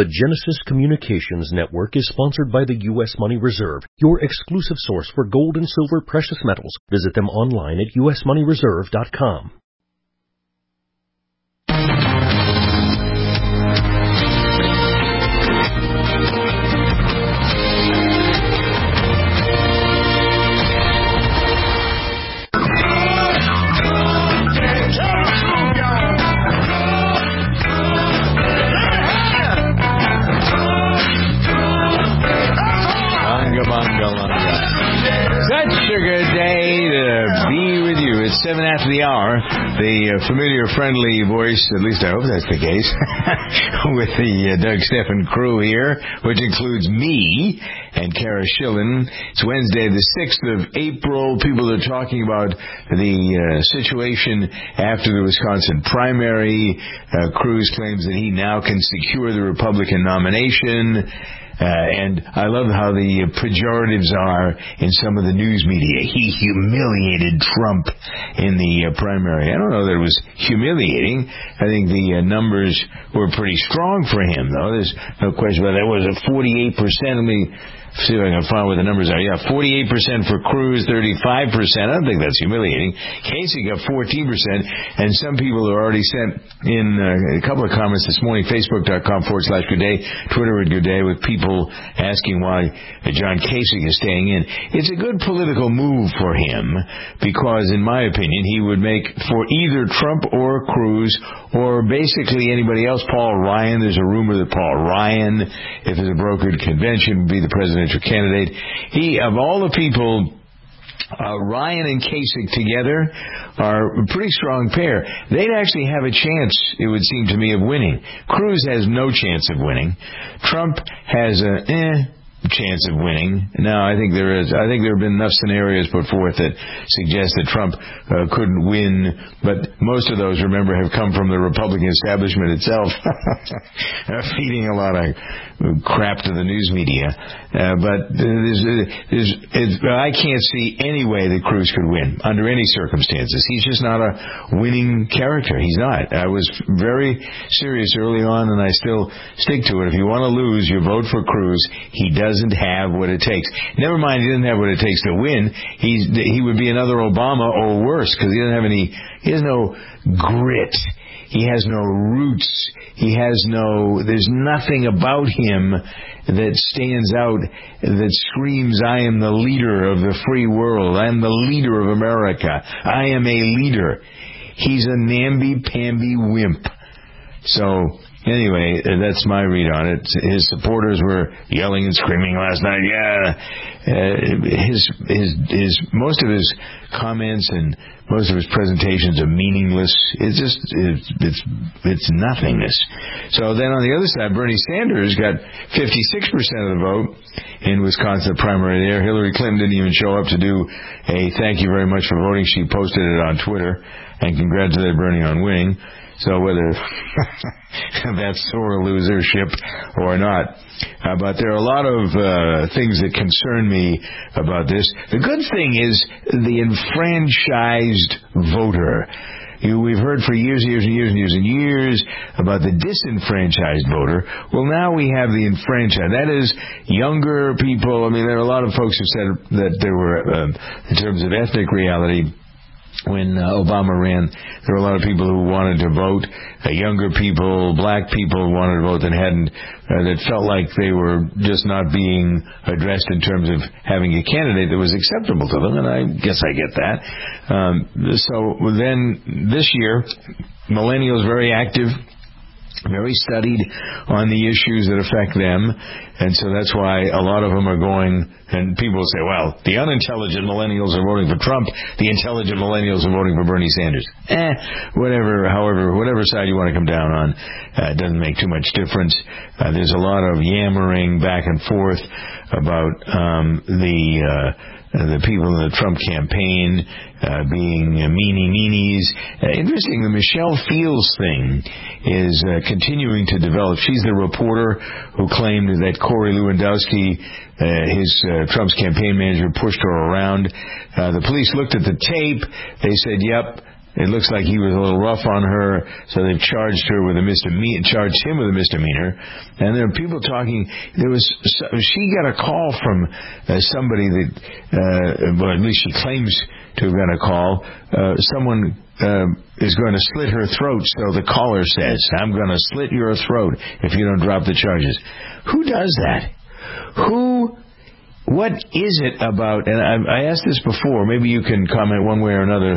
The Genesis Communications Network is sponsored by the U.S. Money Reserve, your exclusive source for gold and silver precious metals. Visit them online at usmoneyreserve.com. Such a good day to be with you. It's 7 after the hour. The familiar, friendly voice, at least I hope that's the case, with the Doug Stephan crew here, which includes me and Kara Schillen. It's Wednesday, the 6th of April. People are talking about the situation after the Wisconsin primary. Cruz claims that he now can secure the Republican nomination. And I love how the pejoratives are in some of the news media. He humiliated Trump in the primary. I don't know that it was humiliating. I think the numbers were pretty strong for him, though. There's no question about that. Was it 48%? Let me see if I can find what the numbers are. Yeah, 48% for Cruz, 35%. I don't think that's humiliating. Kasich got 14%, and some people have already sent in a couple of comments this morning, Facebook.com/Goodday, Twitter at Goodday, with people asking why John Kasich is staying in. It's a good political move for him because, in my opinion, he would make for either Trump or Cruz or basically anybody else. Paul Ryan, there's a rumor that Paul Ryan, if there's a brokered convention, would be the presidential candidate. He, of all the people, Ryan and Kasich together are a pretty strong pair. They'd actually have a chance, it would seem to me, of winning. Cruz has no chance of winning. Trump has a chance of winning. No, I think there is. I think there have been enough scenarios put forth that suggest that Trump couldn't win, but most of those, remember, have come from the Republican establishment itself, feeding a lot of crap to the news media. But I can't see any way that Cruz could win under any circumstances. He's just not a winning character. He's not. I was very serious early on, and I still stick to it. If you want to lose, you vote for Cruz. He doesn't have what it takes. Never mind, he doesn't have what it takes to win. He would be another Obama or worse, because he has no grit. He has no roots. There's nothing about him that stands out, that screams, I am the leader of the free world. I am the leader of America. I am a leader. He's a namby-pamby wimp. So, anyway, that's my read on it. His supporters were yelling and screaming last night. Most of his comments and most of his presentations are meaningless. It's nothingness. So then on the other side, Bernie Sanders got 56% of the vote in Wisconsin primary there. Hillary Clinton didn't even show up to do a thank you very much for voting. She posted it on Twitter and congratulated Bernie on winning. So whether that's sore losership or not. But there are a lot of things that concern me about this. The good thing is the enfranchised voter. We've heard for years about the disenfranchised voter. Well, now we have the enfranchised. That is younger people. I mean, there are a lot of folks who said that there were, in terms of ethnic reality, when Obama ran, there were a lot of people who wanted to vote, younger people, black people who wanted to vote that felt like they were just not being addressed in terms of having a candidate that was acceptable to them, and I guess I get that. So then this year, millennials very active, very studied on the issues that affect them, and so that's why a lot of them are going, and people say, well, the unintelligent millennials are voting for Trump, the intelligent millennials are voting for Bernie Sanders. Whatever side you want to come down on, it doesn't make too much difference. There's a lot of yammering back and forth about the people in the Trump campaign being meanies. Interesting, the Michelle Fields thing is continuing to develop. She's the reporter who claimed that Corey Lewandowski, Trump's campaign manager, pushed her around. The police looked at the tape. They said, yep, It looks like he was a little rough on her, so they've charged him with a misdemeanor. And there are people talking. She got a call from somebody that, well, at least she claims to have got a call. Someone is going to slit her throat, so the caller says, "I'm going to slit your throat if you don't drop the charges." Who does that? What is it about, and I asked this before, maybe you can comment one way or another,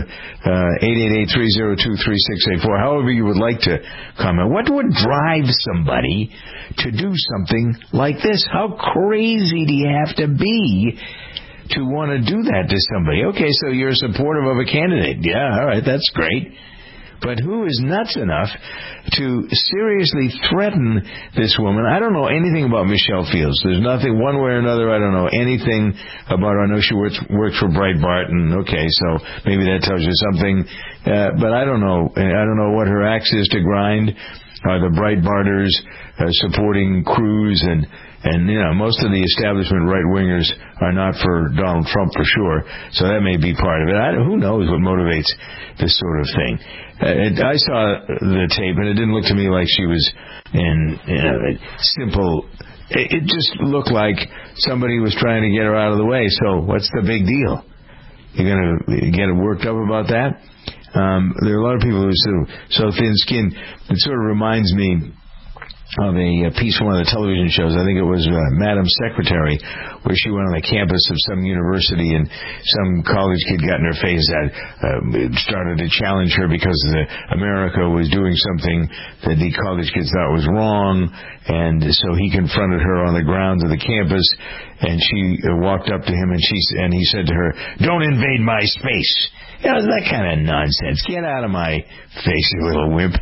888-302-3684, however you would like to comment. What would drive somebody to do something like this? How crazy do you have to be to want to do that to somebody? Okay, so you're supportive of a candidate. Yeah, all right, that's great. But who is nuts enough to seriously threaten this woman? I don't know anything about Michelle Fields. There's nothing, one way or another, I don't know anything about her. I know she worked for Breitbart, and okay, so maybe that tells you something. But I don't know. I don't know what her axe is to grind. Are the Breitbarters supporting Cruz and most of the establishment right-wingers are not for Donald Trump for sure, so that may be part of it. Who knows what motivates this sort of thing? I saw the tape, and it didn't look to me like she was in simple. It just looked like somebody was trying to get her out of the way, so what's the big deal? You're going to get worked up about that? There are a lot of people who are so thin-skinned. It sort of reminds me of a piece from one of the television shows. I think it was Madam Secretary, where she went on the campus of some university and some college kid got in her face that started to challenge her because America was doing something that the college kids thought was wrong, and so he confronted her on the grounds of the campus, and she walked up to him and he said to her, "Don't invade my space." That kind of nonsense. Get out of my face, you little wimp.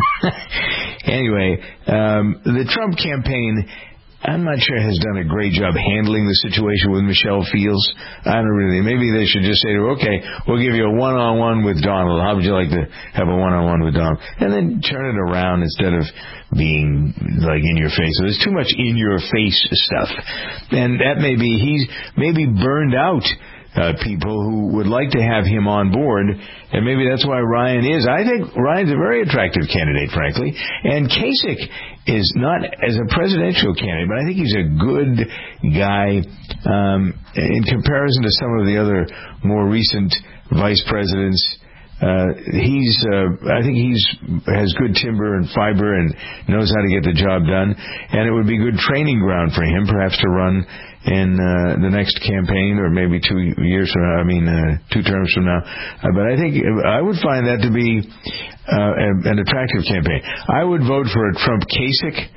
Anyway, the Trump campaign, I'm not sure, has done a great job handling the situation with Michelle Fields. I don't really. Maybe they should just say to her, okay, we'll give you a one-on-one with Donald. How would you like to have a one-on-one with Donald? And then turn it around instead of being like in your face. So there's too much in your face stuff. And that may be, he's maybe burned out people who would like to have him on board, and maybe that's why Ryan is. I think Ryan's a very attractive candidate, frankly, and Kasich is not as a presidential candidate, but I think he's a good guy in comparison to some of the other more recent vice presidents. I think has good timber and fiber and knows how to get the job done, and it would be good training ground for him, perhaps, to run in the next campaign, or maybe 2 years from now. 2 terms from now. But I think I would find that to be an attractive campaign. I would vote for a Trump Kasich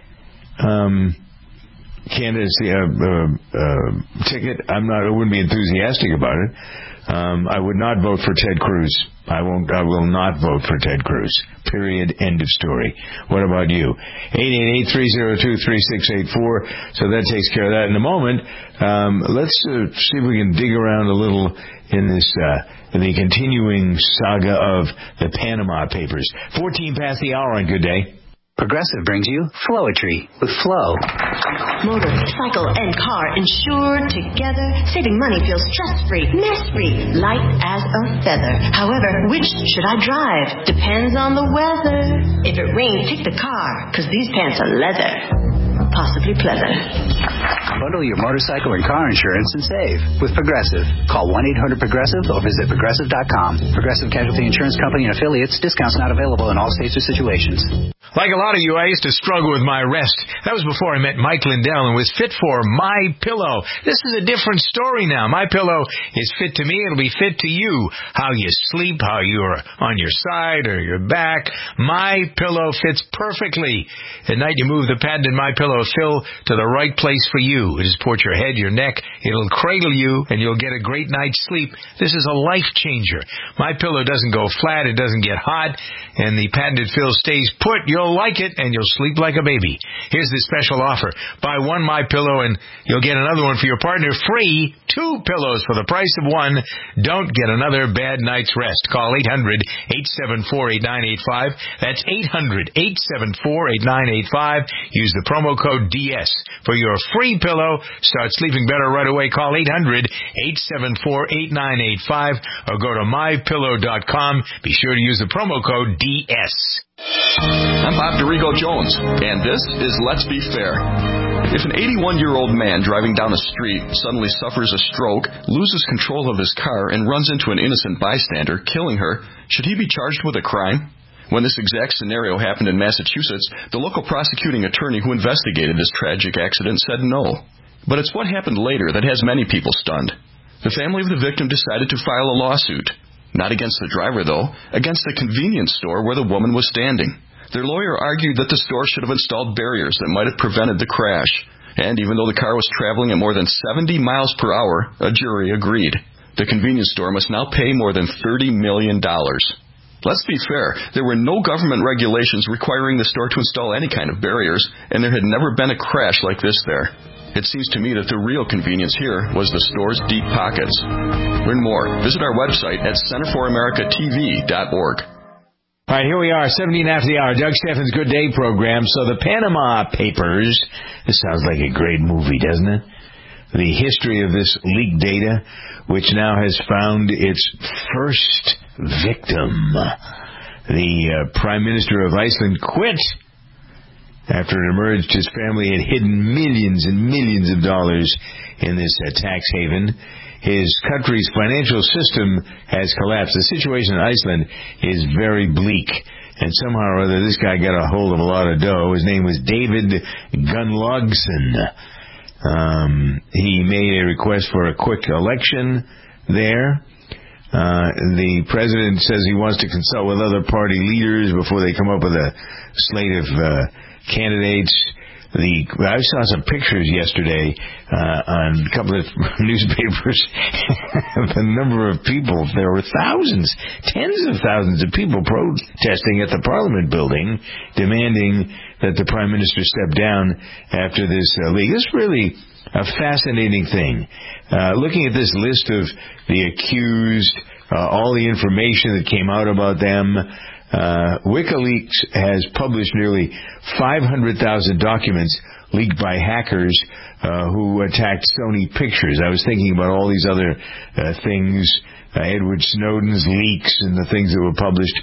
candidacy ticket. I wouldn't be enthusiastic about it. I would not vote for Ted Cruz. I will not vote for Ted Cruz. Period. End of story. What about you? 888-302-3684. So that takes care of that. In a moment, let's see if we can dig around a little in this in the continuing saga of the Panama Papers. 14 past the hour on Good Day. Progressive brings you Flowetry with Flow. Motor, cycle, and car insured together. Saving money feels stress-free, mess-free, light as a feather. However, which should I drive? Depends on the weather. If it rains, take the car, because these pants are leather. Possibly pleather. Bundle your motorcycle and car insurance and save with Progressive. Call 1-800-PROGRESSIVE or visit Progressive.com. Progressive Casualty Insurance Company and affiliates. Discounts not available in all states or situations. Like a lot of you, I used to struggle with my rest. That was before I met Mike Lindell and was fit for My Pillow. This is a different story now. My Pillow is fit to me. It'll be fit to you. How you sleep, how you're on your side or your back. My Pillow fits perfectly. At night, you move the patented My Pillow fill to the right place for you. It supports your head, your neck. It'll cradle you, and you'll get a great night's sleep. This is a life changer. My Pillow doesn't go flat. It doesn't get hot, and the patented fill stays put. You'll You'll like it, and you'll sleep like a baby. Here's the special offer. Buy one MyPillow, and you'll get another one for your partner free. 2 pillows for the price of one. Don't get another bad night's rest. Call 800-874-8985. That's 800-874-8985. Use the promo code DS for your free pillow. Start sleeping better right away. Call 800-874-8985 or go to mypillow.com. Be sure to use the promo code DS. I'm Bob DeRigo Jones, and this is Let's Be Fair. If an 81-year-old man driving down a street suddenly suffers a stroke, loses control of his car, and runs into an innocent bystander, killing her, should he be charged with a crime? When this exact scenario happened in Massachusetts, the local prosecuting attorney who investigated this tragic accident said no. But it's what happened later that has many people stunned. The family of the victim decided to file a lawsuit. Not against the driver, though, against the convenience store where the woman was standing. Their lawyer argued that the store should have installed barriers that might have prevented the crash. And even though the car was traveling at more than 70 miles per hour, a jury agreed. The convenience store must now pay more than $30 million. Let's be fair, there were no government regulations requiring the store to install any kind of barriers, and there had never been a crash like this there. It seems to me that the real convenience here was the store's deep pockets. Learn more. Visit our website at centerforamericatv.org. All right, here we are, 17 after the hour. Doug Steffen's Good Day program. So the Panama Papers, this sounds like a great movie, doesn't it? The history of this leaked data, which now has found its first victim. The Prime Minister of Iceland quit after it emerged his family had hidden millions and millions of dollars in this tax haven. His country's financial system has collapsed. The situation in Iceland is very bleak. And somehow or other, this guy got a hold of a lot of dough. His name was David Gunnlaugsson. He made a request for a quick election there. The president says he wants to consult with other party leaders before they come up with a slate of candidates. I saw some pictures yesterday on a couple of newspapers. The number of people, there were thousands, tens of thousands of people protesting at the Parliament building, demanding that the Prime Minister step down after this leak. This is really a fascinating thing. Looking at this list of the accused, all the information that came out about them, WikiLeaks has published nearly 500,000 documents leaked by hackers who attacked Sony Pictures. I was thinking about all these other things, Edward Snowden's leaks and the things that were published.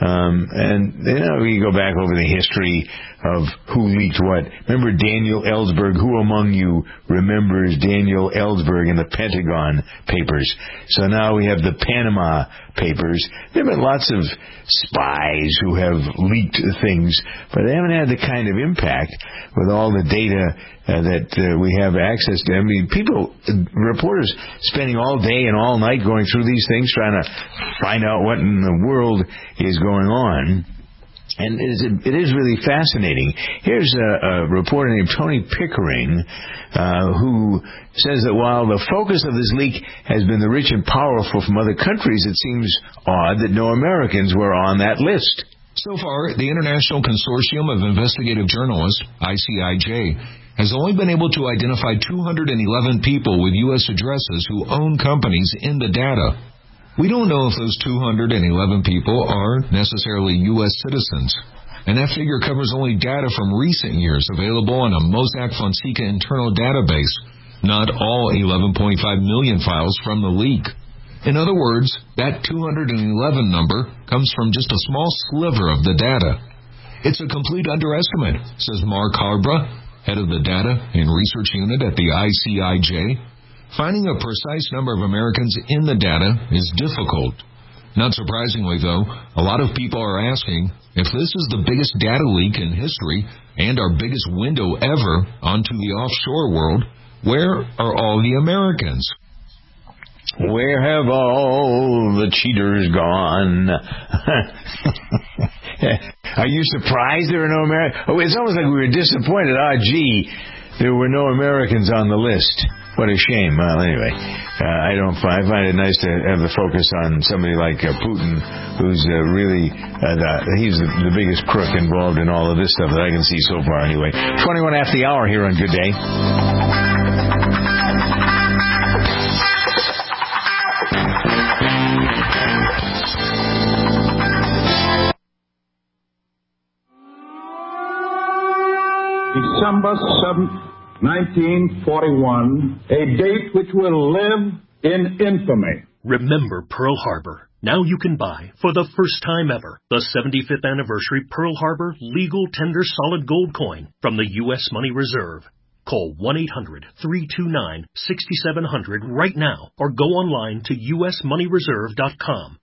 And, we go back over the history of who leaked what. Remember Daniel Ellsberg? Who among you remembers Daniel Ellsberg in the Pentagon Papers? So now we have the Panama Papers. There have been lots of spies who have leaked things, but they haven't had the kind of impact with all the data that we have access to. I mean, reporters spending all day and all night going through these things, trying to find out what in the world is going on. And it is really fascinating. Here's a reporter named Tony Pickering who says that while the focus of this leak has been the rich and powerful from other countries, it seems odd that no Americans were on that list. So far, the International Consortium of Investigative Journalists, ICIJ, has only been able to identify 211 people with U.S. addresses who own companies in the data. We don't know if those 211 people are necessarily U.S. citizens, and that figure covers only data from recent years available on a Mossack Fonseca internal database, not all 11.5 million files from the leak. In other words, that 211 number comes from just a small sliver of the data. It's a complete underestimate, says Mark Harbra, head of the Data and Research Unit at the ICIJ. Finding a precise number of Americans in the data is difficult. Not surprisingly, though, a lot of people are asking if this is the biggest data leak in history and our biggest window ever onto the offshore world, where are all the Americans? Where have all the cheaters gone? Are you surprised there are no Americans? Oh, it's almost like we were disappointed. There were no Americans on the list. What a shame. Well, anyway, I find it nice to have the focus on somebody like Putin, who's really he's the biggest crook involved in all of this stuff that I can see so far. Anyway, 21 after the hour here on Good Day. December 7th, 1941, a date which will live in infamy. Remember Pearl Harbor. Now you can buy, for the first time ever, the 75th anniversary Pearl Harbor legal tender solid gold coin from the U.S. Money Reserve. Call 1-800-329-6700 right now or go online to usmoneyreserve.com.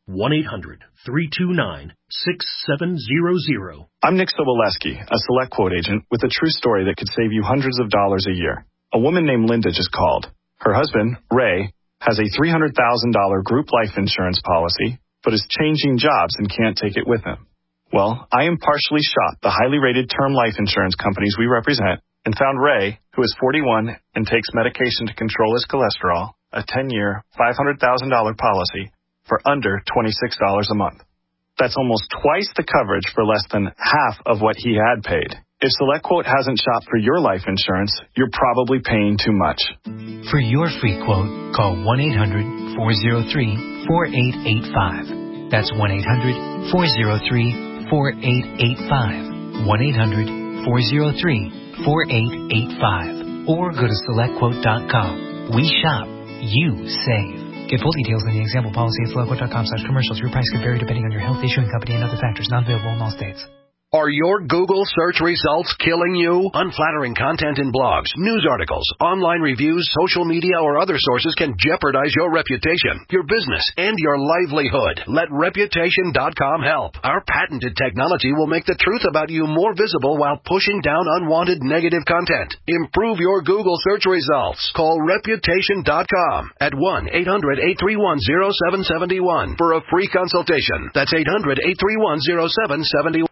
1-800-329-6700. I'm Nick Soboleski, a Select Quote agent with a true story that could save you hundreds of dollars a year. A woman named Linda just called. Her husband, Ray, has a $300,000 group life insurance policy, but is changing jobs and can't take it with him. Well, I impartially shot the highly rated term life insurance companies we represent and found Ray, who is 41 and takes medication to control his cholesterol, a 10-year, $500,000 policy for under $26 a month. That's almost twice the coverage for less than half of what he had paid. If SelectQuote hasn't shopped for your life insurance, you're probably paying too much. For your free quote, call 1-800-403-4885. That's 1-800-403-4885. 1-800-403-4885. Or go to SelectQuote.com. We shop. You save. Get full details in the example policy at SelectQuote.com/commercials. Your price could vary depending on your health, issuing company, and other factors. Not available in all states. Are your Google search results killing you? Unflattering content in blogs, news articles, online reviews, social media, or other sources can jeopardize your reputation, your business, and your livelihood. Let Reputation.com help. Our patented technology will make the truth about you more visible while pushing down unwanted negative content. Improve your Google search results. Call Reputation.com at 1-800-831-0771 for a free consultation. That's 800-831-0771.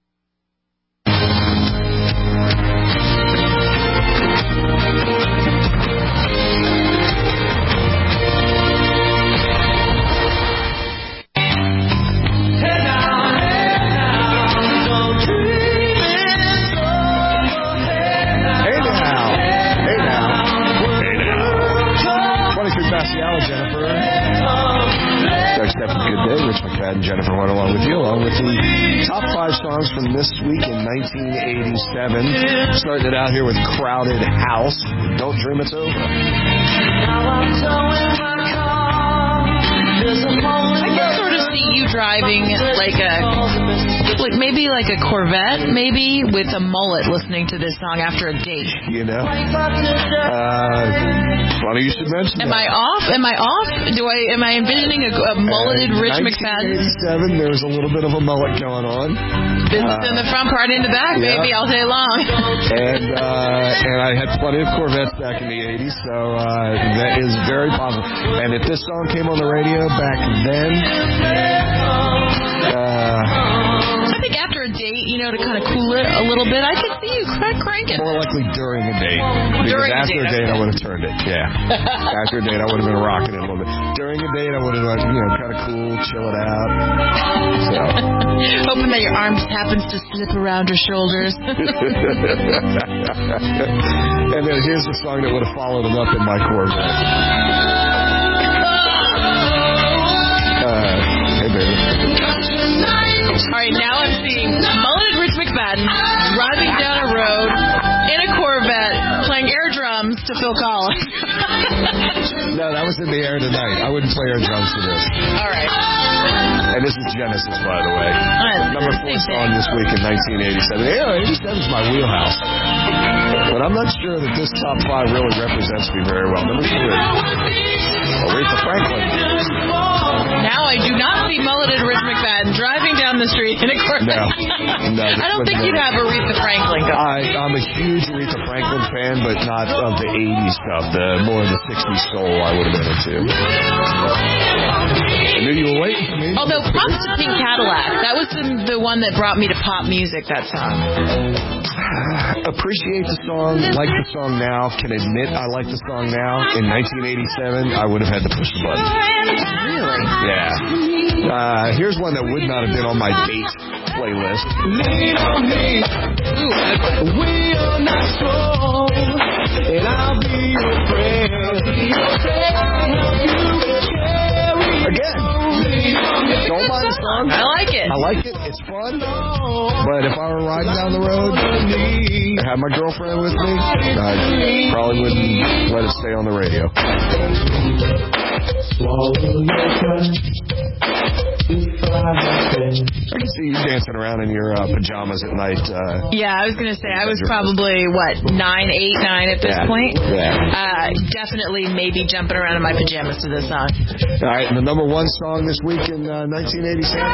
Jennifer went along with you, along with the top 5 songs from this week in 1987. Starting it out here with Crowded House. Don't Dream It's Over. I can sort of see you driving maybe like a Corvette, maybe with a mullet, listening to this song after a date. You know, funny you should mention that. Am I off? Am I envisioning a mulleted Rich McFadden? 1987, there was a little bit of a mullet going on. Business in the front, party in the back, baby, all day long. And I had plenty of Corvettes back in the 80s, so that is very possible. And if this song came on the radio back then, I think after a date, to kind of cool it a little bit, I could see you crank it. More likely during a date. Because after a date, I would have turned it, yeah. After a date, I would have been rocking it a little bit. During a date, I would have, kind of cool, chill it out. So. Hoping that your arm just happens to slip around your shoulders. And then here's the song that would have followed him up in my Corvette. Hey, baby. All right, now I'm seeing mulleted Rich McFadden driving down a road in a Corvette playing air drums to Phil Collins. No, that was in the air tonight. I wouldn't play air drums for this. All right. And this is Genesis, by the way. Number 4 song this week in 1987. Yeah, 87 is my wheelhouse. But I'm not sure that this top 5 really represents me very well. Number 3, Aretha Franklin. Now I do not see mulleted Rich McFadden driving down the street in a Corvette. No. I don't think you'd have Aretha Franklin going. I'm a huge Aretha Franklin fan, but not of the 80s stuff. The more of the 60s soul I would have been into. I knew you were waiting for me. Although Pop's the Pink Cadillac, that was the one that brought me to pop music, that song. Appreciate the song, like the song now, can admit I like the song now. In 1987, I would have had to push the button. Really? Yeah. Here's one that would not have been on my date playlist. Lean on me. We are not strong, and I'll be your friend. Again, don't mind the song. I like it. I like it. It's fun. But if I were riding down the road and had my girlfriend with me, I probably wouldn't let it stay on the radio. I can see you dancing around in your pajamas at night. Yeah, I was going to say, I was probably, 9 at this point? Yeah. Definitely maybe jumping around in my pajamas to this song. All right, and the number one song this week in 1987?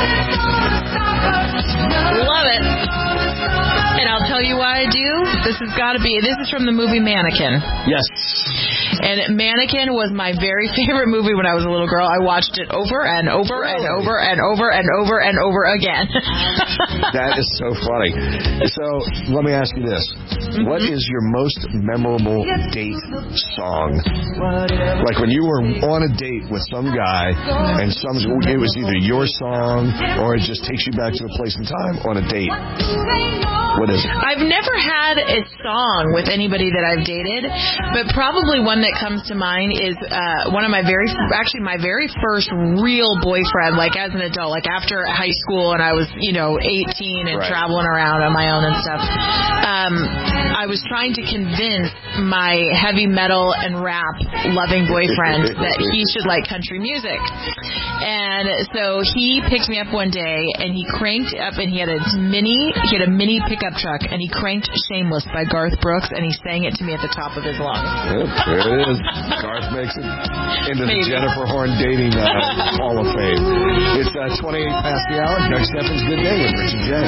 Love it. And I'll tell you why I do. This is from the movie Mannequin. Yes. And Mannequin was my very favorite movie when I was a little girl. I watched it over and over and over and over and over and over again. That is so funny. So let me ask you this. Mm-hmm. What is your most memorable date song? Like when you were on a date with some guy and it was either your song or it just takes you back to a place and time on a date. What is it? I've never had a song with anybody that I've dated, but probably one that comes to mind is one of my very first real boyfriend, like as an adult, like after high school and I was, 18 and traveling around on my own and stuff. I was trying to convince my heavy metal and rap loving boyfriend that he should like country music. And so he picked me up one day and he cranked up, and he had a mini pickup truck, and he cranked Shameless by Garth Brooks, and he sang it to me at the top of his lungs. Yep, there it is. Garth makes it into the Jennifer Horn dating Hall of Fame. It's 28 past the hour. Doug Steffens, Good Day with Richard J.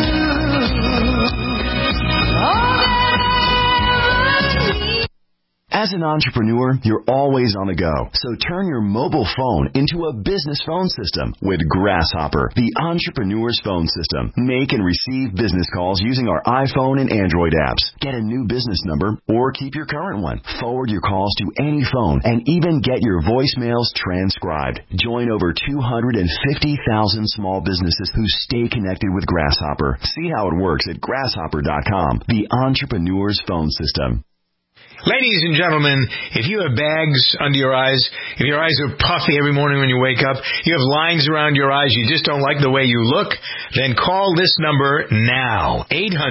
As an entrepreneur, you're always on the go. So turn your mobile phone into a business phone system with Grasshopper, the entrepreneur's phone system. Make and receive business calls using our iPhone and Android apps. Get a new business number or keep your current one. Forward your calls to any phone and even get your voicemails transcribed. Join over 250,000 small businesses who stay connected with Grasshopper. See how it works at grasshopper.com, the entrepreneur's phone system. Ladies and gentlemen, if you have bags under your eyes, if your eyes are puffy every morning when you wake up, you have lines around your eyes, you just don't like the way you look, then call this number now.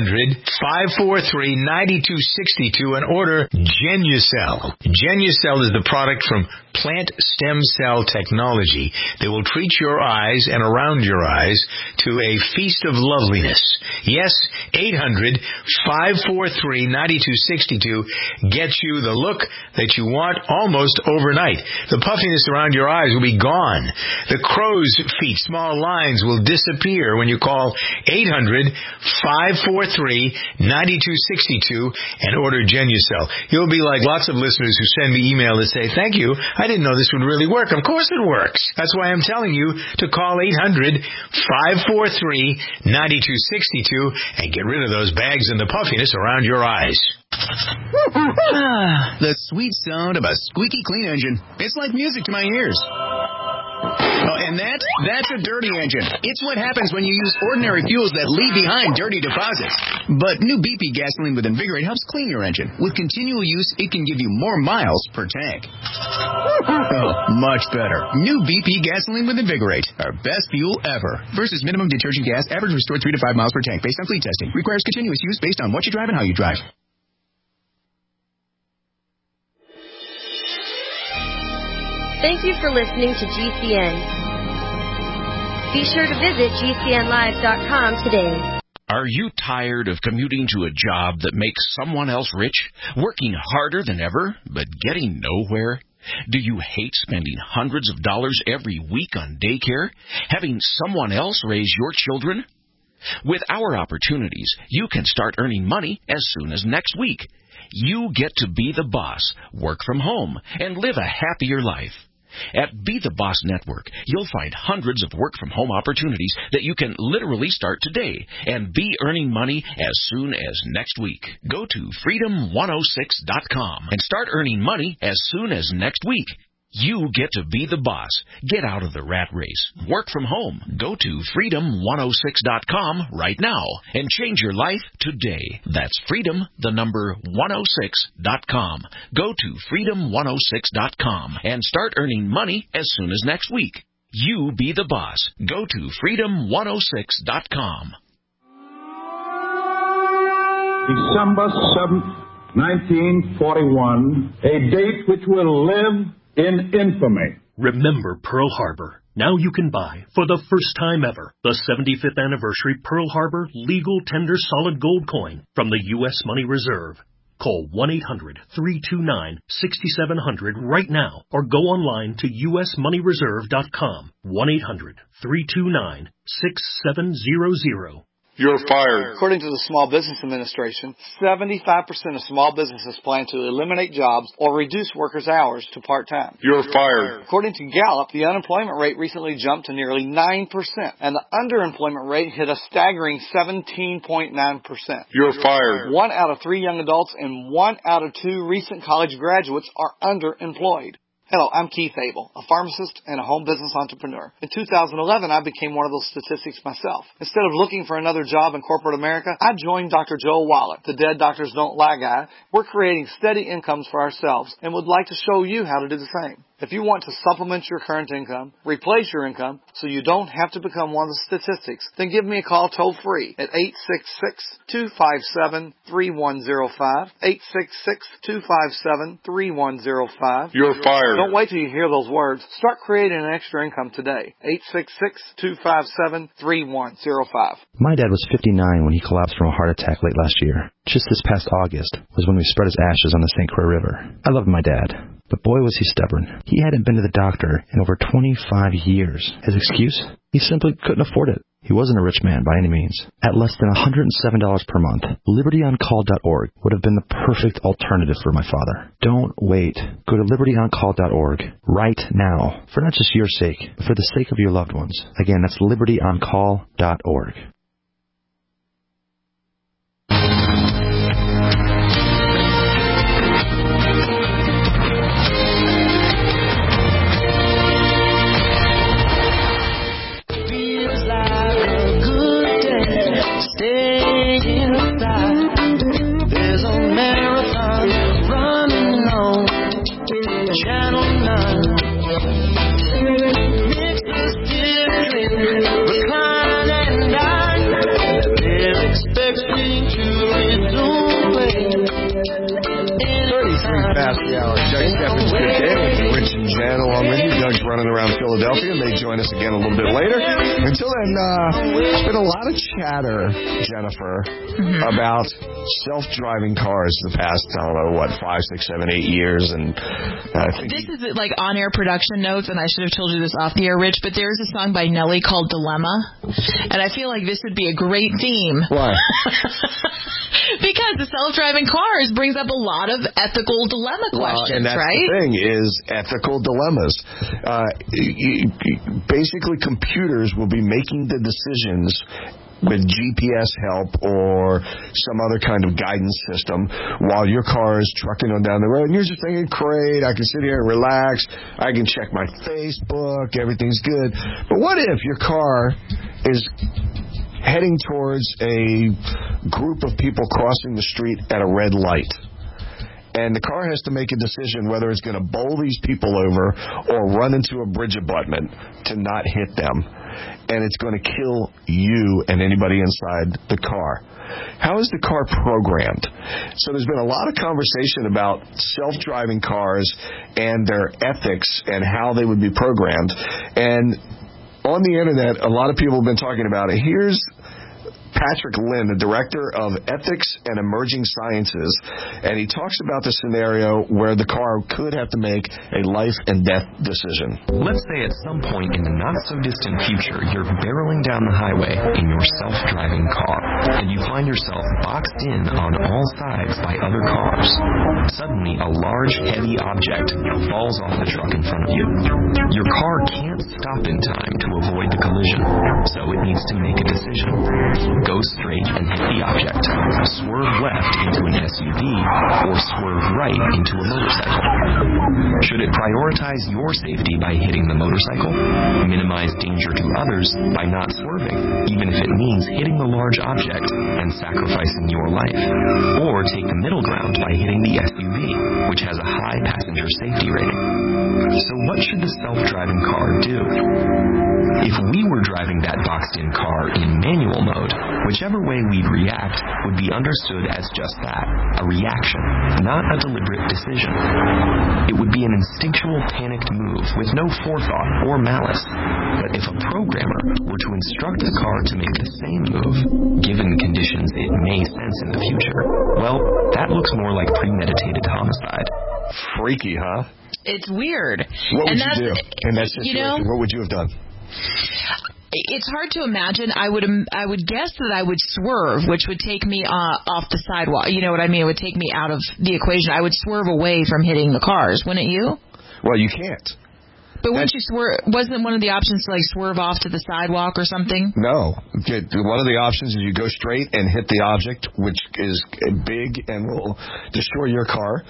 800-543-9262 and order Genucel. Genucel is the product from Plant Stem Cell Technology that will treat your eyes and around your eyes to a feast of loveliness. Yes, 800-543-9262 gets you the look that you want almost overnight. The puffiness around your eyes will be gone. The crow's feet, small lines will disappear when you call 800-543-9262 and order Genucel. You'll be like lots of listeners who send me email that say, thank you, I didn't know this would really work. Of course it works. That's why I'm telling you to call 800-543-9262 and get rid of those bags and the puffiness around your eyes. The sweet sound of a squeaky clean engine. It's like music to my ears. Oh, and that's a dirty engine. It's what happens when you use ordinary fuels that leave behind dirty deposits. But new BP gasoline with Invigorate helps clean your engine. With continual use, it can give you more miles per tank. Oh, much better. New BP gasoline with Invigorate. Our best fuel ever. Versus minimum detergent gas, average restored 3 to 5 miles per tank based on fleet testing. Requires continuous use based on what you drive and how you drive. Thank you for listening to GCN. Be sure to visit GCNlive.com today. Are you tired of commuting to a job that makes someone else rich, working harder than ever, but getting nowhere? Do you hate spending hundreds of dollars every week on daycare, having someone else raise your children? With our opportunities, you can start earning money as soon as next week. You get to be the boss, work from home, and live a happier life. At Be the Boss Network, you'll find hundreds of work-from-home opportunities that you can literally start today and be earning money as soon as next week. Go to freedom106.com and start earning money as soon as next week. You get to be the boss. Get out of the rat race. Work from home. Go to freedom106.com right now and change your life today. That's freedom106.com. Go to freedom106.com and start earning money as soon as next week. You be the boss. Go to freedom106.com. December 7th, 1941, a date which will live in infamy. Remember Pearl Harbor. Now you can buy, for the first time ever, the 75th anniversary Pearl Harbor legal tender solid gold coin from the U.S. Money Reserve. Call 1-800-329-6700 right now or go online to usmoneyreserve.com. 1-800-329-6700. You're fired. According to the Small Business Administration, 75% of small businesses plan to eliminate jobs or reduce workers' hours to part-time. You're fired. According to Gallup, the unemployment rate recently jumped to nearly 9%, and the underemployment rate hit a staggering 17.9%. You're fired. 1 out of 3 young adults and 1 out of 2 recent college graduates are underemployed. Hello, I'm Keith Abel, a pharmacist and a home business entrepreneur. In 2011, I became one of those statistics myself. Instead of looking for another job in corporate America, I joined Dr. Joel Wallach, the Dead Doctors Don't Lie guy. We're creating steady incomes for ourselves and would like to show you how to do the same. If you want to supplement your current income, replace your income, so you don't have to become one of the statistics, then give me a call toll-free at 866-257-3105, 866-257-3105. You're fired. Don't wait till you hear those words. Start creating an extra income today. 866-257-3105. My dad was 59 when he collapsed from a heart attack late last year. Just this past August was when we spread his ashes on the St. Croix River. I loved my dad, but boy was he stubborn. He hadn't been to the doctor in over 25 years. His excuse? He simply couldn't afford it. He wasn't a rich man by any means. At less than $107 per month, LibertyOnCall.org would have been the perfect alternative for my father. Don't wait. Go to LibertyOnCall.org right now, for not just your sake, but for the sake of your loved ones. Again, that's LibertyOnCall.org. Stay inside. There's a marathon running on Channel 9. Mix is different, recline and dine. They're expecting to resume play. 33 past the hour. Doug Steffens, good day. Rich and Jan along with you. Doug's running around Philadelphia. May join us again a little bit later. Until then, there's been a lot of chatter, Jennifer, about self-driving cars the past, I don't know, 5, 6, 7, 8 years. And I think this is like on-air production notes, and I should have told you this off the air, Rich, but there's a song by Nelly called Dilemma, and I feel like this would be a great theme. Why? Because the self-driving cars brings up a lot of ethical dilemma questions, and that's right? The thing is ethical dilemmas. Basically, computers will be making the decisions with GPS help or some other kind of guidance system while your car is trucking on down the road. And you're just thinking, great, I can sit here and relax. I can check my Facebook. Everything's good. But what if your car is heading towards a group of people crossing the street at a red light? And the car has to make a decision whether it's going to bowl these people over or run into a bridge abutment to not hit them. And it's going to kill you and anybody inside the car. How is the car programmed? So there's been a lot of conversation about self-driving cars and their ethics and how they would be programmed. And on the Internet, a lot of people have been talking about it. Here's Patrick Lynn, the Director of Ethics and Emerging Sciences, and he talks about the scenario where the car could have to make a life and death decision. Let's say at some point in the not-so-distant future, you're barreling down the highway in your self-driving car, and you find yourself boxed in on all sides by other cars. Suddenly, a large, heavy object falls off the truck in front of you. Your car can't stop in time to avoid the collision, so it needs to make a decision. Go straight and hit the object, swerve left into an SUV, or swerve right into a motorcycle. Should it prioritize your safety by hitting the motorcycle, minimize danger to others by not swerving, even if it means hitting the large object and sacrificing your life, or take the middle ground by hitting the SUV, which has a high passenger safety rating? So what should the self-driving car do? If we were driving that boxed-in car in manual mode, whichever way we'd react would be understood as just that, a reaction, not a deliberate decision. It would be an instinctual, panicked move with no forethought or malice. But if a programmer were to instruct the car to make the same move, given conditions it may sense in the future, well, that looks more like premeditated homicide. Freaky, huh? It's weird. What would you do in that situation? What would you have done? It's hard to imagine. I would guess that I would swerve, which would take me off the sidewalk. You know what I mean? It would take me out of the equation. I would swerve away from hitting the cars, wouldn't you? Well, you can't. But wouldn't you swerve? Wasn't one of the options to swerve off to the sidewalk or something? No. One of the options is you go straight and hit the object, which is big and will destroy your car.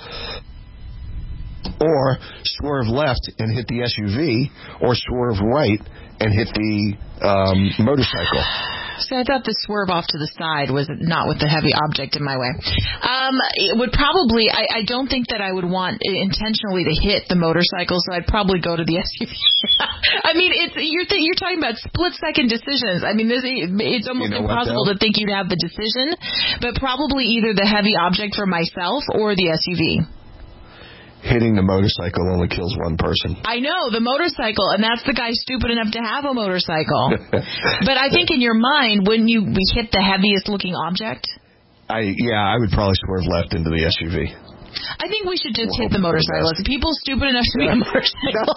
Or swerve left and hit the SUV, or swerve right and hit the motorcycle. So I thought the swerve off to the side was not with the heavy object in my way. It would probably, I don't think that I would want intentionally to hit the motorcycle, so I'd probably go to the SUV. I mean, you're talking about split-second decisions. I mean, it's almost impossible to think you'd have the decision, but probably either the heavy object for myself or the SUV. Hitting the motorcycle only kills one person. I know, the motorcycle, and that's the guy stupid enough to have a motorcycle. But I think in your mind, wouldn't you hit the heaviest looking object? I would probably swerve left into the SUV. I think we should just hit the motorcycle. If people stupid enough to be a motorcycle,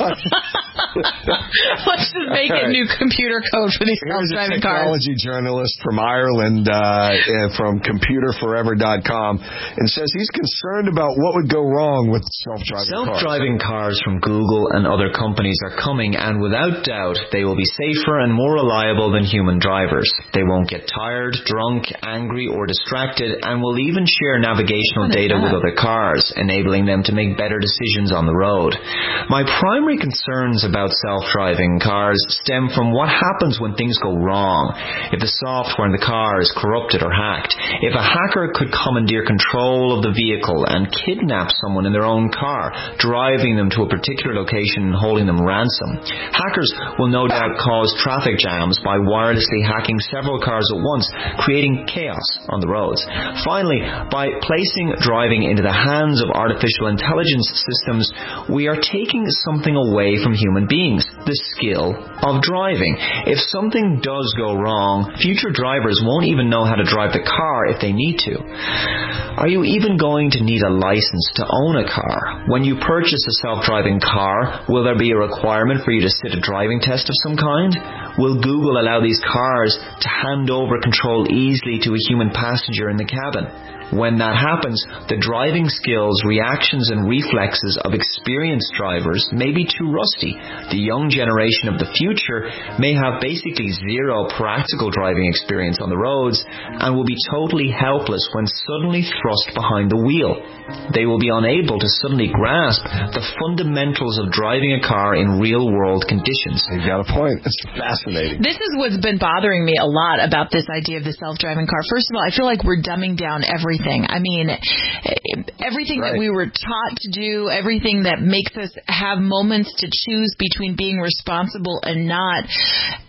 let's just make a new computer code for these self-driving cars. Here's a technology journalist from Ireland, from computerforever.com, and says he's concerned about what would go wrong with self-driving cars. Self-driving cars from Google and other companies are coming, and without doubt, they will be safer and more reliable than human drivers. They won't get tired, drunk, angry, or distracted, and will even share navigational data with other cars, enabling them to make better decisions on the road. My primary concerns about self-driving cars stem from what happens when things go wrong. If the software in the car is corrupted or hacked, if a hacker could commandeer control of the vehicle and kidnap someone in their own car, driving them to a particular location and holding them ransom, hackers will no doubt cause traffic jams by wirelessly hacking several cars at once, creating chaos on the roads. Finally, by placing driving into the hands of artificial intelligence systems, we are taking something away from human beings, the skill of driving. If something does go wrong, future drivers won't even know how to drive the car if they need to. Are you even going to need a license to own a car? When you purchase a self-driving car, will there be a requirement for you to sit a driving test of some kind? Will Google allow these cars to hand over control easily to a human passenger in the cabin? When that happens, the driving skills, reactions, and reflexes of experienced drivers may be too rusty. The young generation of the future may have basically zero practical driving experience on the roads and will be totally helpless when suddenly thrust behind the wheel. They will be unable to suddenly grasp the fundamentals of driving a car in real-world conditions. You've got a point. It's fascinating. This is what's been bothering me a lot about this idea of the self-driving car. First of all, I feel like we're dumbing down everything. I mean, everything that we were taught to do, everything that makes us have moments to choose between being responsible and not,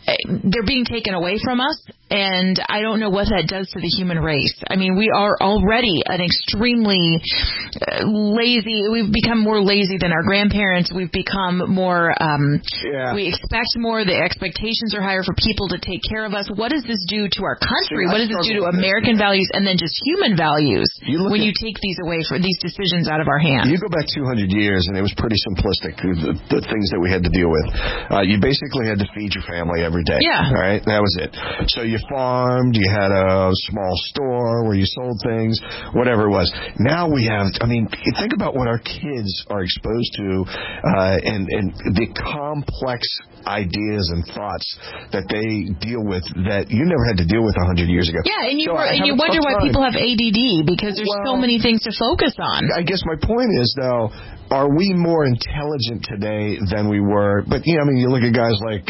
they're being taken away from us, and I don't know what that does to the human race. I mean, we are already an extremely lazy. We've become more lazy than our grandparents. We've become more. We expect more. The expectations are higher for people to take care of us. What does this do to our country? What does this do to American values and then just human values when you take these away from these decisions out of our hands? You go back 200 years, and it was pretty simplistic, the things that we had to deal with. You basically had to feed your family every day. Yeah. All right? That was it. So you farmed, you had a small store where you sold things, whatever it was. Now we have, I mean, think about what our kids are exposed to and the complex ideas and thoughts that they deal with that you never had to deal with 100 years ago. Yeah, and you wonder why people have ADD, because there's so many things to focus on. I guess my point is, though, are we more intelligent today than we were? But, I mean, you look at guys like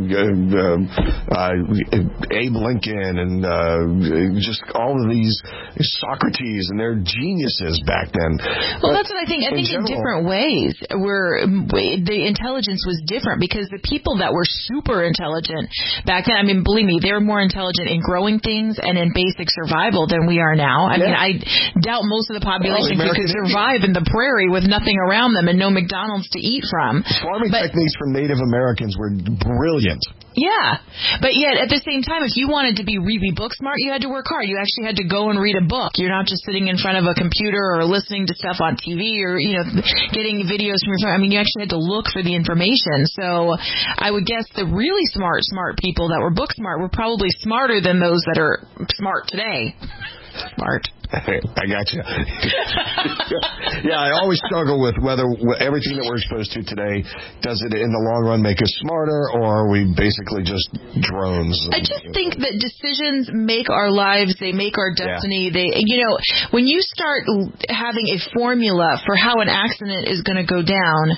Abe Lincoln and just all of these Socrates, and they're geniuses back then. Well, that's what I think. I think in different ways, the intelligence was different, because the people that were super intelligent back then, I mean, believe me, they were more intelligent in growing things and in basic survival than we are now. I mean, I doubt most of the population could survive in the prairie with nothing around them and no McDonald's to eat from. Farming techniques from Native Americans were brilliant. Yeah, but yet at the same time, if you wanted to be really book smart, you had to work hard. You actually had to go and read a book. You're not just sitting in front of a computer or listening to stuff on TV or, getting videos from your phone. I mean, you actually had to look for the information. So I would guess the really smart people that were book smart were probably smarter than those that are smart today. Smart. I got you. Yeah, I always struggle with whether everything that we're exposed to today, does it in the long run make us smarter, or are we basically just drones? I just think that decisions make our lives, they make our destiny. Yeah. When you start having a formula for how an accident is going to go down,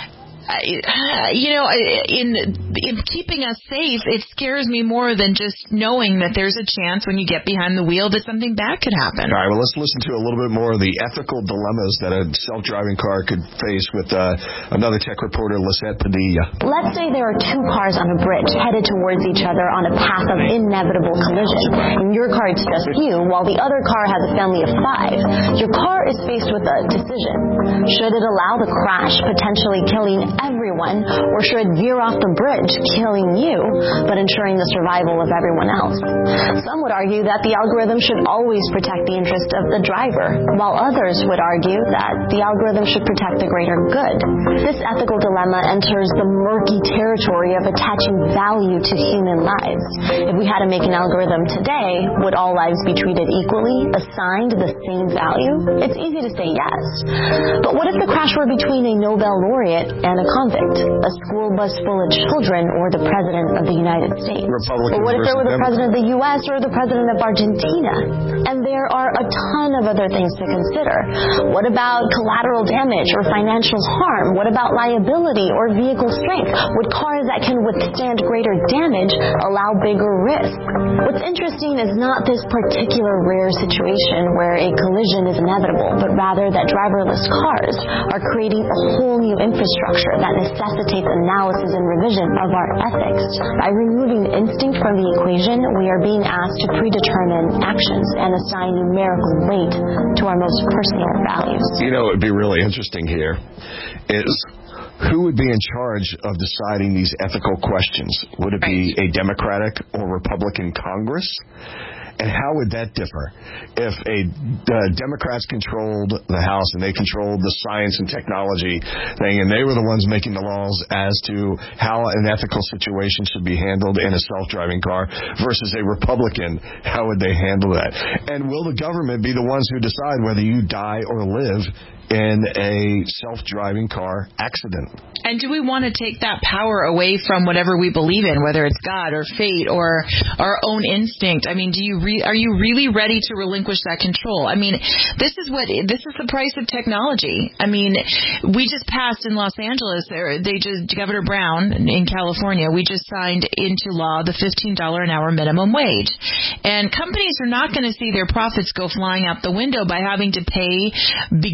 in keeping us safe, it scares me more than just knowing that there's a chance when you get behind the wheel that something bad could happen. All right, well, let's listen to a little bit more of the ethical dilemmas that a self-driving car could face with another tech reporter, Lisette Padilla. Let's say there are two cars on a bridge headed towards each other on a path of inevitable collision. In your car, it's just you, while the other car has a family of 5. Your car is faced with a decision. Should it allow the crash, potentially killing everyone, or should it veer off the bridge, killing you, but ensuring the survival of everyone else? Some would argue that the algorithm should always protect the interest of the driver, while others would argue that the algorithm should protect the greater good. This ethical dilemma enters the murky territory of attaching value to human lives. If we had to make an algorithm today, would all lives be treated equally, assigned the same value? It's easy to say yes. But what if the crash were between a Nobel laureate and a convict, a school bus full of children, or the president of the United States? Or what if there were the president of the U.S. or the president of Argentina? And there are a ton of other things to consider. What about collateral damage or financial harm? What about liability or vehicle strength? Would cars that can withstand greater damage allow bigger risk? What's interesting is not this particular rare situation where a collision is inevitable, but rather that driverless cars are creating a whole new infrastructure that necessitates analysis and revision of our ethics. By removing instinct from the equation, we are being asked to predetermine actions and assign numerical weight to our most personal values. What would be really interesting here is who would be in charge of deciding these ethical questions? Would it be a Democratic or Republican Congress? And how would that differ? If Democrats controlled the House and they controlled the science and technology thing, and they were the ones making the laws as to how an ethical situation should be handled in a self-driving car, versus a Republican, how would they handle that? And will the government be the ones who decide whether you die or live in a self-driving car accident? And do we want to take that power away from whatever we believe in, whether it's God or fate or our own instinct? I mean, are you really ready to relinquish that control? I mean, this is the price of technology. I mean, we just passed in Los Angeles, Governor Brown in California, we just signed into law the $15 an hour minimum wage. And companies are not going to see their profits go flying out the window by having to pay beginning workers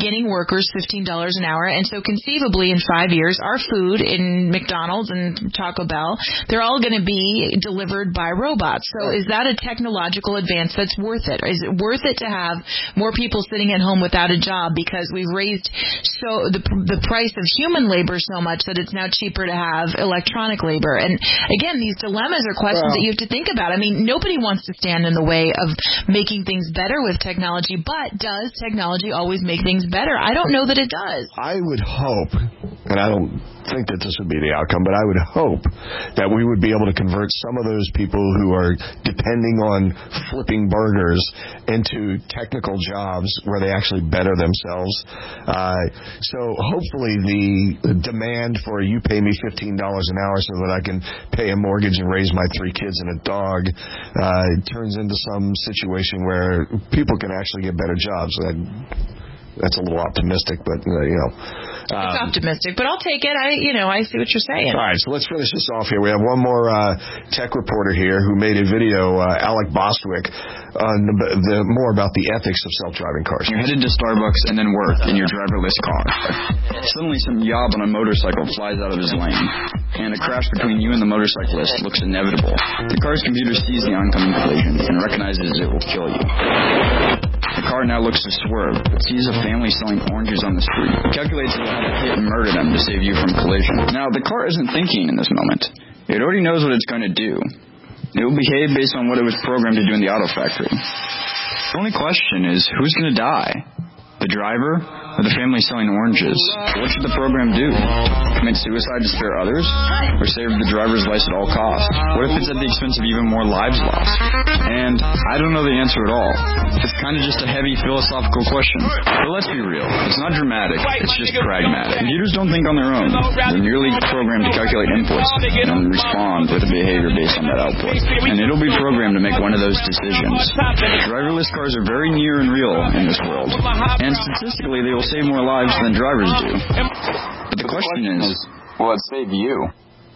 workers $15 an hour, and so conceivably in 5 years, our food in McDonald's and Taco Bell, they're all going to be delivered by robots. So is that a technological advance that's worth it? Is it worth it to have more people sitting at home without a job because we've raised the price of human labor so much that it's now cheaper to have electronic labor? And again, these dilemmas are questions that you have to think about. I mean, nobody wants to stand in the way of making things better with technology, but does technology always make things better? I don't know that it does. I would hope, and I don't think that this would be the outcome, but I would hope that we would be able to convert some of those people who are depending on flipping burgers into technical jobs where they actually better themselves. So hopefully the demand for you pay me $15 an hour so that I can pay a mortgage and raise my 3 kids and a dog turns into some situation where people can actually get better jobs. That's a little optimistic, but it's optimistic, but I'll take it. I see what you're saying. All right, so let's finish this off here. We have one more tech reporter here who made a video, Alec Bostwick, on more about the ethics of self-driving cars. You're headed to Starbucks and then work in your driverless car. Suddenly, some yob on a motorcycle flies out of his lane, and a crash between you and the motorcyclist looks inevitable. The car's computer sees the oncoming collision and recognizes it will kill you. The car now looks to swerve, but sees a family selling oranges on the street. It calculates it will have to hit and murder them to save you from collision. Now, the car isn't thinking in this moment. It already knows what it's going to do. It will behave based on what it was programmed to do in the auto factory. The only question is, who's going to die? The driver or the family selling oranges? What should the program do? Commit suicide to spare others? Or save the driver's life at all costs? What if it's at the expense of even more lives lost? And I don't know the answer at all. It's kind of just a heavy philosophical question. But let's be real. It's not dramatic. It's just pragmatic. Computers don't think on their own. They're merely programmed to calculate inputs and respond with a behavior based on that output. And it'll be programmed to make one of those decisions. Driverless cars are very near and real in this world. And statistically, they will save more lives than drivers do. But the question is, will it save you?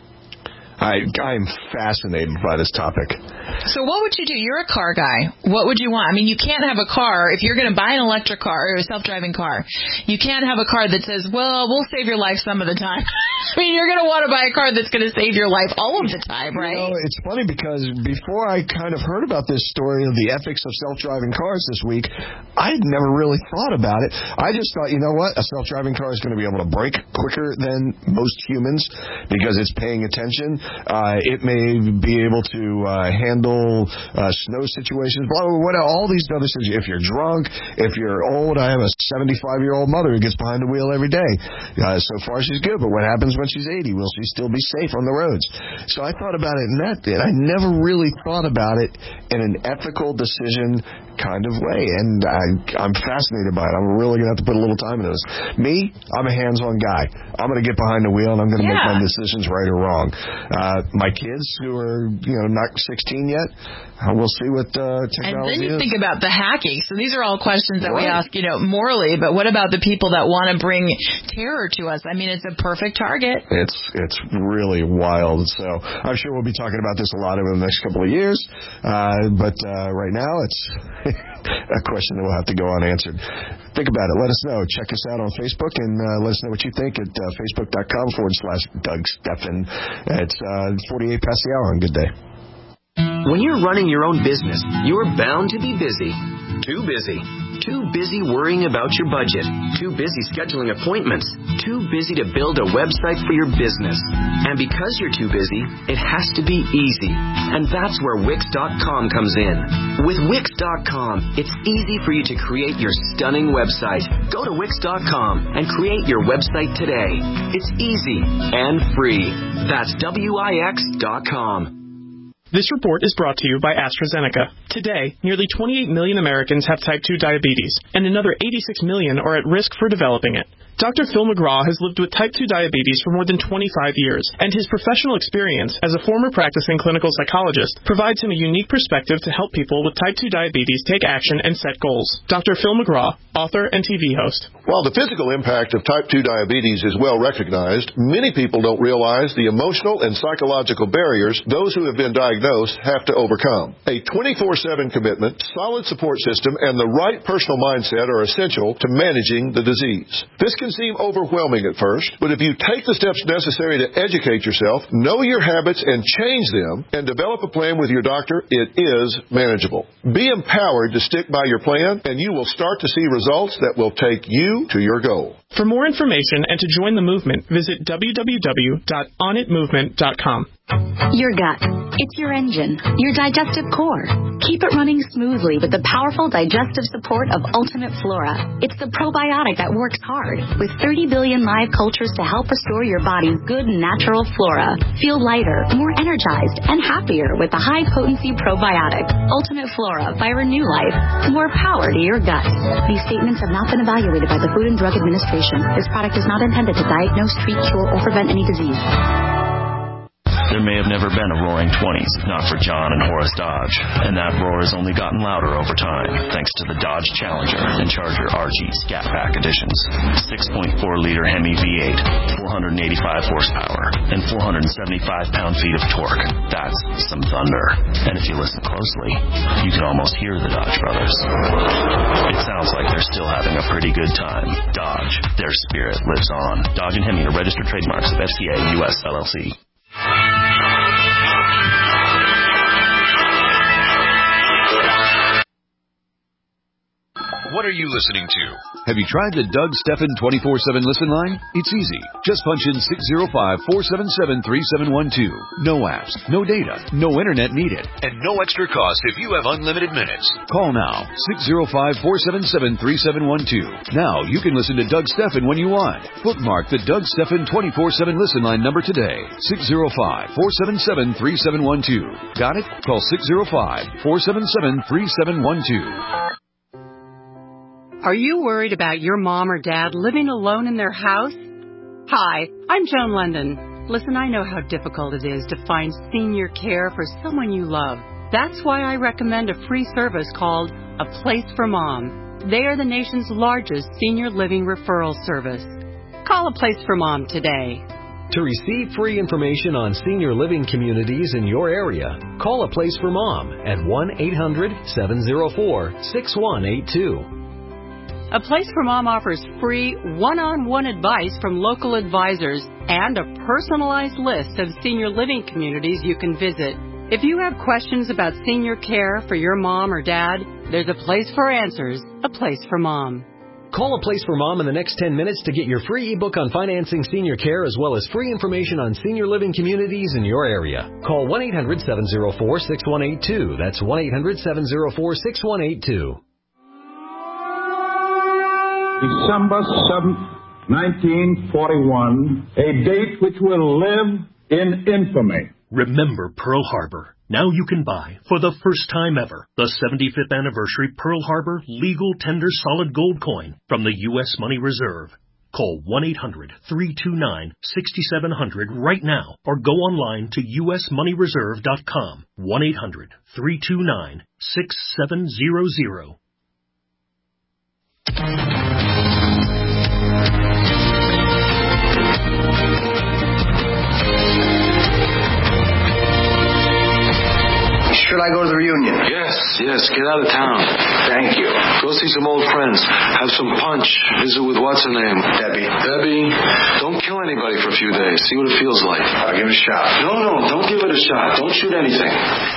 I'm fascinated by this topic. So what would you do? You're a car guy. What would you want? I mean, you can't have a car. If you're going to buy an electric car or a self-driving car, you can't have a car that says, well, we'll save your life some of the time. I mean, you're going to want to buy a car that's going to save your life all of the time, right? It's funny because before I kind of heard about this story of the ethics of self-driving cars this week, I had never really thought about it. I just thought, you know what? A self-driving car is going to be able to brake quicker than most humans because it's paying attention. It may be able to handle snow situations, all these other things. If you're drunk, if you're old, I have a 75-year-old mother who gets behind the wheel every day. So far, she's good, but what happens when she's 80? Will she still be safe on the roads? So I thought about it in that way. I never really thought about it in an ethical decision kind of way, and I'm fascinated by it. I'm really going to have to put a little time into this. Me, I'm a hands-on guy. I'm going to get behind the wheel, and I'm going to make my decisions right or wrong. My kids, who are not 16 yet, we'll see what technology is. And then you think about the hacking. So these are all questions that we ask, morally, but what about the people that want to bring terror to us? I mean, it's a perfect target. It's really wild. So I'm sure we'll be talking about this a lot over the next couple of years. But right now, it's a question that will have to go unanswered. Think about it. Let us know. Check us out on Facebook and let us know what you think at facebook.com/Doug Stephan. It's 48 past the hour on Good Day. When you're running your own business, you're bound to be busy. Too busy. Too busy worrying about your budget. Too busy scheduling appointments. Too busy to build a website for your business. And because you're too busy, it has to be easy. And that's where Wix.com comes in. With Wix.com, it's easy for you to create your stunning website. Go to Wix.com and create your website today. It's easy and free. That's Wix.com. This report is brought to you by AstraZeneca. Today, nearly 28 million Americans have type 2 diabetes, and another 86 million are at risk for developing it. Dr. Phil McGraw has lived with type 2 diabetes for more than 25 years, and his professional experience as a former practicing clinical psychologist provides him a unique perspective to help people with type 2 diabetes take action and set goals. Dr. Phil McGraw, author and TV host. While the physical impact of type 2 diabetes is well recognized, many people don't realize the emotional and psychological barriers those who have been diagnosed have to overcome. A 24/7 commitment, solid support system, and the right personal mindset are essential to managing the disease. This can seem overwhelming at first, but if you take the steps necessary to educate yourself, know your habits and change them, and develop a plan with your doctor, it is manageable. Be empowered to stick by your plan, and you will start to see results that will take you to your goal. For more information and to join the movement, visit www.onitmovement.com. Your gut. It's your engine, your digestive core. Keep it running smoothly with the powerful digestive support of Ultimate Flora. It's the probiotic that works hard. With 30 billion live cultures to help restore your body's good natural flora. Feel lighter, more energized, and happier with the high-potency probiotic. Ultimate Flora by Renew Life. More power to your gut. These statements have not been evaluated by the Food and Drug Administration. This product is not intended to diagnose, treat, cure, or prevent any disease. There may have never been a Roaring 20s, not for John and Horace Dodge, and that roar has only gotten louder over time, thanks to the Dodge Challenger and Charger RG Scat Pack editions. 6.4-liter Hemi V8, 485 horsepower, and 475 pound-feet of torque. That's some thunder. And if you listen closely, you can almost hear the Dodge brothers. It sounds like they're still having a pretty good time. Dodge, their spirit lives on. Dodge and Hemi are registered trademarks of FCA US LLC. What are you listening to? Have you tried the Doug Stephan 24/7 listen line? It's easy. Just punch in 605-477-3712. No apps, no data, no internet needed, and no extra cost if you have unlimited minutes. Call now, 605-477-3712. Now you can listen to Doug Stephan when you want. Bookmark the Doug Stephan 24/7 listen line number today, 605-477-3712. Got it? Call 605-477-3712. Are you worried about your mom or dad living alone in their house? Hi, I'm Joan London. Listen, I know how difficult it is to find senior care for someone you love. That's why I recommend a free service called A Place for Mom. They are the nation's largest senior living referral service. Call A Place for Mom today. To receive free information on senior living communities in your area, call A Place for Mom at 1-800-704-6182. A Place for Mom offers free one-on-one advice from local advisors and a personalized list of senior living communities you can visit. If you have questions about senior care for your mom or dad, there's a place for answers, A Place for Mom. Call A Place for Mom in the next 10 minutes to get your free ebook on financing senior care as well as free information on senior living communities in your area. Call 1-800-704-6182. That's 1-800-704-6182. December 7th, 1941, a date which will live in infamy. Remember Pearl Harbor. Now you can buy, for the first time ever, the 75th anniversary Pearl Harbor legal tender solid gold coin from the U.S. Money Reserve. Call 1-800-329-6700 right now or go online to usmoneyreserve.com. 1-800-329-6700. Should I go to the reunion? Yes, get out of town. Thank you. Go see some old friends. Have some punch. Visit with what's her name? Debbie. Don't kill anybody for a few days. See what it feels like. I'll give it a shot. No, don't give it a shot. Don't shoot anything.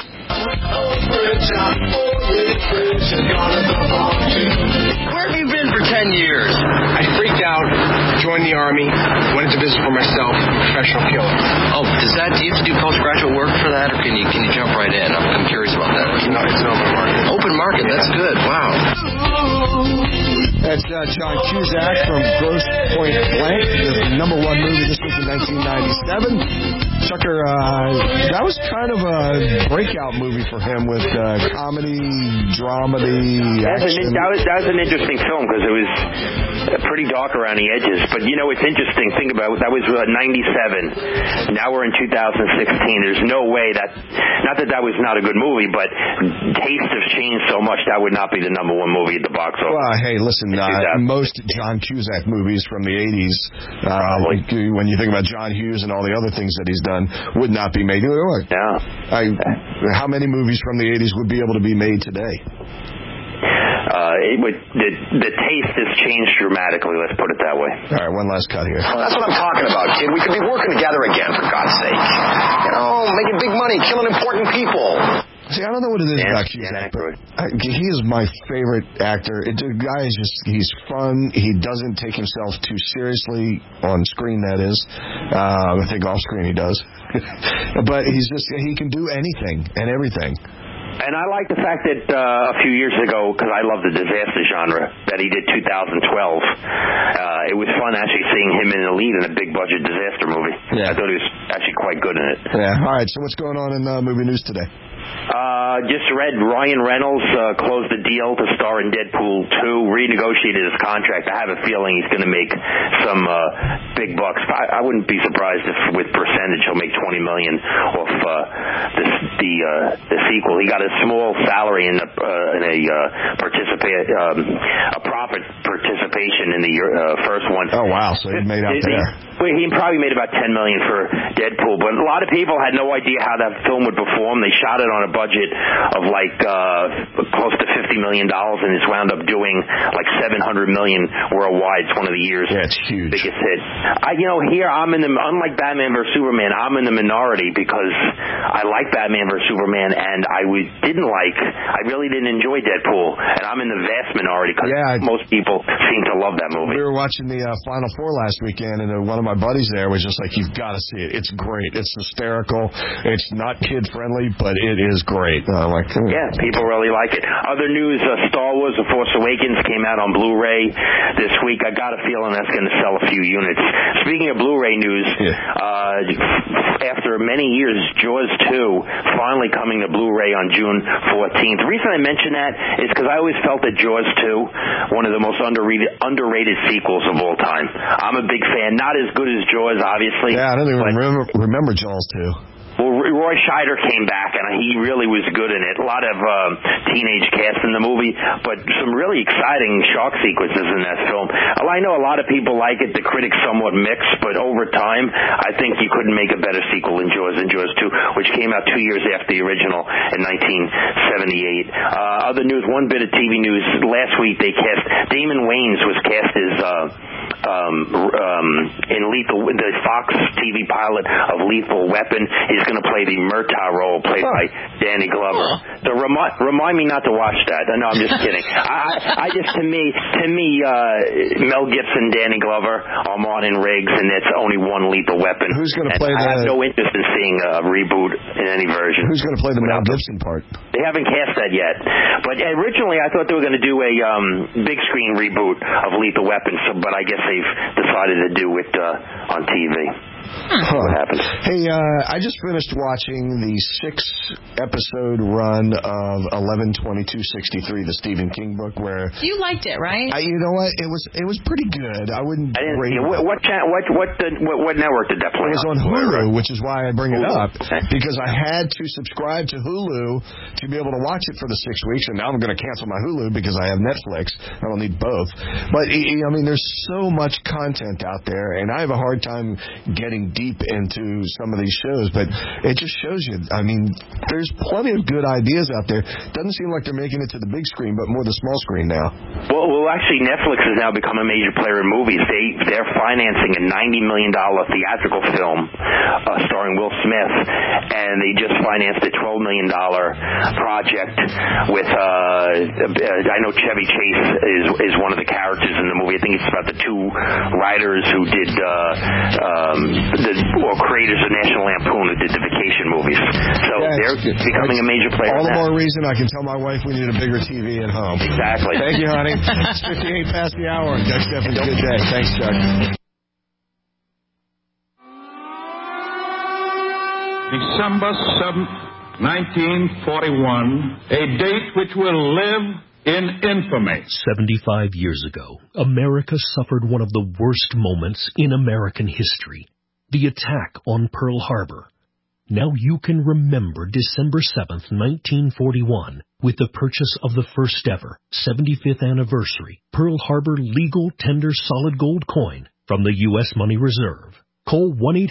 Where have you been for 10 years? I freaked out, joined the Army, went into business for myself, professional killer. Oh, do you have to do postgraduate work for that, or can you jump right in? I'm curious about that. No, it's an open market. Open market, that's good. Wow. That's John Cusack from Grosse Point Blank, the number one movie this week in 1997. Chucker, that was kind of a breakout movie for him with comedy, dramedy, action. That was an interesting film because it was pretty dark around the edges. But, it's interesting. Think about it. That was 97. Now we're in 2016. There's no way that, not that was not a good movie, but tastes have changed so much that would not be the number one movie at the box office. Well, hey, listen, most John Cusack movies from the 80s, when you think about John Hughes and all the other things that he's done, would not be made. How many movies from the 80s would be able to be made today? The taste has changed dramatically, let's put it that way. All right, one last cut here. Well, that's what I'm talking about, kid. We could be working together again, for God's sake. Making big money, killing important people. See, I don't know what it is about Cusack, but he is my favorite actor. The guy is he's fun. He doesn't take himself too seriously on screen, that is. I think off screen he does. But he can do anything and everything. And I like the fact that a few years ago, because I love the disaster genre, that he did 2012. It was fun actually seeing him in the lead in a big-budget disaster movie. Yeah. I thought he was actually quite good in it. Yeah. All right, so what's going on in movie news today? Just read Ryan Reynolds closed the deal to star in Deadpool 2, renegotiated his contract. I have a feeling he's going to make some big bucks. I wouldn't be surprised if with percentage he'll make $20 million off the sequel. He got a small salary in a profit participation in the first one. Oh wow! So he made out there. He probably made about $10 million for Deadpool, but a lot of people had no idea how that film would perform. They shot it on a budget of close to $50 million, and it's wound up doing like $700 million worldwide. It's one of the year's biggest hits. Here unlike Batman vs Superman, I'm in the minority because I like Batman vs Superman, and I really didn't enjoy Deadpool, and I'm in the vast minority because most people seem to love that movie. We were watching the Final Four last weekend, and one of my buddies there was just like, "You've got to see it. It's great. It's hysterical. It's not kid friendly, but it is great." I'm like, yeah, people really like it. Other news: Star Wars: The Force Awakens came out on Blu-ray this week. I got a feeling that's going to sell a few units. Speaking of Blu-ray news, after many years, Jaws 2 finally coming to Blu-ray on June 14th. The reason I mention that is because I always felt that Jaws 2, one of the most underrated sequels of all time. I'm a big fan. Not as good as Jaws, obviously. Yeah, I don't even remember Jaws 2. Well, Roy Scheider came back, and he really was good in it. A lot of teenage cast in the movie, but some really exciting shark sequences in that film. I know a lot of people like it. The critics somewhat mixed, but over time, I think you couldn't make a better sequel than Jaws 2, which came out 2 years after the original in 1978. Other news, one bit of TV news. Last week, they cast Damon Wayans was cast as in the Fox TV pilot of Lethal Weapon. He's going to play the Murtaugh role played by Danny Glover. So remind me not to watch that. No, I'm just kidding. To me, Mel Gibson, Danny Glover, Martin Riggs, and it's only one Lethal Weapon. Who's going to play I have no interest in seeing a reboot in any version. Who's going to play the Mel Gibson part? They haven't cast that yet. But originally, I thought they were going to do a big screen reboot of Lethal Weapon, but I guess they've decided to do it on TV. What happened? Hey, I just finished watching the 6-episode run of 11/22/63, the Stephen King book. Where you liked it, right? You know what? It was pretty good. I wouldn't. What network did that play? It was on Hulu, which is why I bring it up, because I had to subscribe to Hulu to be able to watch it for the 6 weeks, and now I'm going to cancel my Hulu because I have Netflix. I don't need both. But I mean, there's so much content out there, and I have a hard time getting deep into some of these shows, but it just shows you, I mean, there's plenty of good ideas out there. Doesn't seem like they're making it to the big screen, but more the small screen now. Well, actually, Netflix has now become a major player in movies. They're financing a $90 million theatrical film starring Will Smith, and they just financed a $12 million project with, I know Chevy Chase is one of the characters in the movie. I think it's about the two writers who did creators of National Lampoon who did the vacation movies. So they're becoming a major player. All the more reason I can tell my wife we need a bigger TV at home. Exactly. Thank you, honey. It's 58 past the hour. Doug Steffens, good day. Thanks, Chuck. December 7th, 1941, a date which will live in infamy. 75 years ago, America suffered one of the worst moments in American history, the attack on Pearl Harbor. Now you can remember December 7th, 1941, with the purchase of the first ever 75th anniversary Pearl Harbor legal tender solid gold coin from the U.S. Money Reserve. Call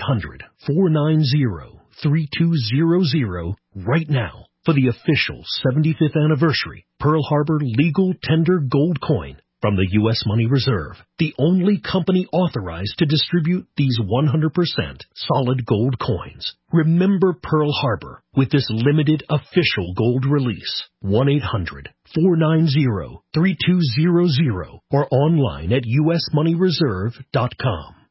1-800-490-3200 right now for the official 75th anniversary Pearl Harbor legal tender gold coin from the U.S. Money Reserve, the only company authorized to distribute these 100% solid gold coins. Remember Pearl Harbor with this limited official gold release. 1-800-490-3200 or online at usmoneyreserve.com.